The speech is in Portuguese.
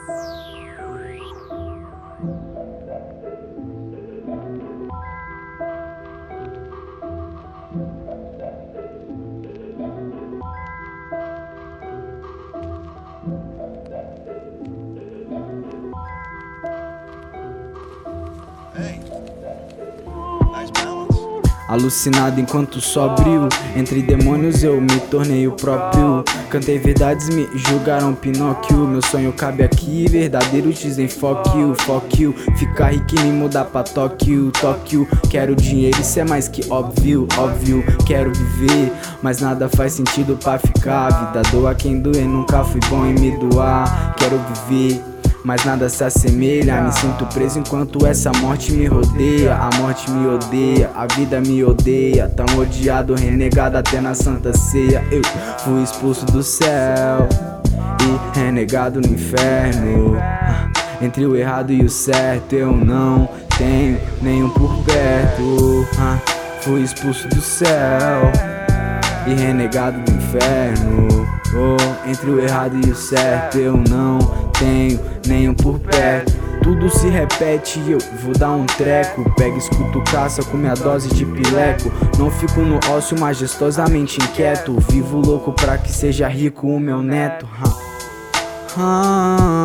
Alucinado enquanto sóbrio, entre demônios eu me tornei o próprio. Cantei verdades, me julgaram Pinóquio. Meu sonho cabe aqui, verdadeiros dizem fuck you, fuck you. Ficar rico e me mudar pra Tóquio, Tóquio. Quero dinheiro, isso é mais que óbvio, óbvio. Quero viver, mas nada faz sentido pra ficar. A vida doa quem doer, nunca fui bom em me doar. Quero viver, mas nada se assemelha. Me sinto preso enquanto essa morte me rodeia. A morte me odeia, a vida me odeia. Tão odiado, renegado até na Santa Ceia. Eu fui expulso do céu e renegado no inferno. Entre o errado e o certo eu não tenho nenhum por perto. Fui expulso do céu e renegado do inferno. Entre o errado e o certo eu não tenho nenhum por perto. Tudo se repete e eu vou dar um treco. Pega, escuto, caça com minha dose de pileco. Não fico no ócio majestosamente inquieto. Vivo louco pra que seja rico o meu neto.